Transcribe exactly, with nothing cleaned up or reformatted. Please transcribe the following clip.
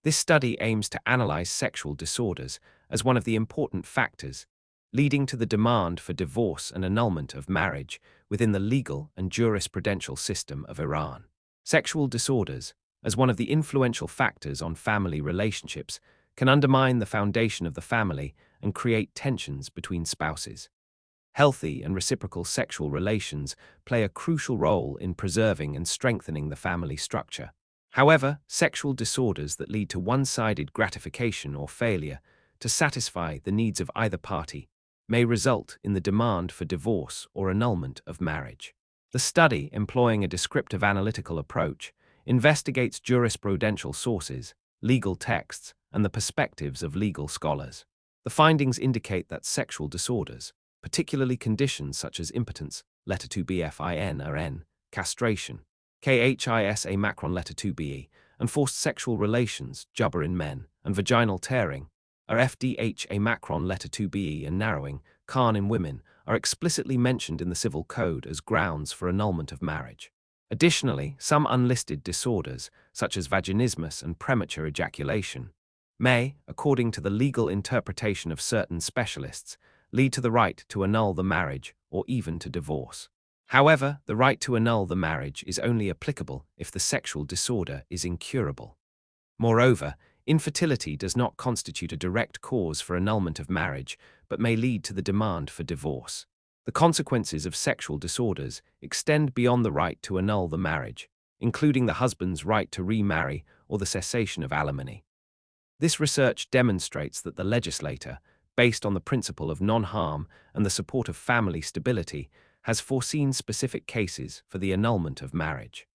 This study aims to analyze sexual disorders as one of the important factors leading to the demand for divorce and annulment of marriage within the legal and jurisprudential system of Iran. Sexual disorders, as one of the influential factors on family relationships, can undermine the foundation of the family and create tensions between spouses. Healthy and reciprocal sexual relations play a crucial role in preserving and strengthening the family structure. However, sexual disorders that lead to one-sided gratification or failure to satisfy the needs of either party may result in the demand for divorce or annulment of marriage. The study, employing a descriptive analytical approach, investigates jurisprudential sources, legal texts, and the perspectives of legal scholars. The findings indicate that sexual disorders, particularly conditions such as impotence, letter two B F I N or N, castration, K H I S A macron letter two B E, and forced sexual relations, jubber in men, and vaginal tearing, or F D H A macron letter two B E and narrowing, Khan in women, are explicitly mentioned in the Civil Code as grounds for annulment of marriage. Additionally, some unlisted disorders, such as vaginismus and premature ejaculation, may, according to the legal interpretation of certain specialists, lead to the right to annul the marriage or even to divorce. However, the right to annul the marriage is only applicable if the sexual disorder is incurable. Moreover, infertility does not constitute a direct cause for annulment of marriage, but may lead to the demand for divorce. The consequences of sexual disorders extend beyond the right to annul the marriage, including the husband's right to remarry or the cessation of alimony. This research demonstrates that the legislator, based on the principle of non-harm and the support of family stability, has foreseen specific cases for the annulment of marriage.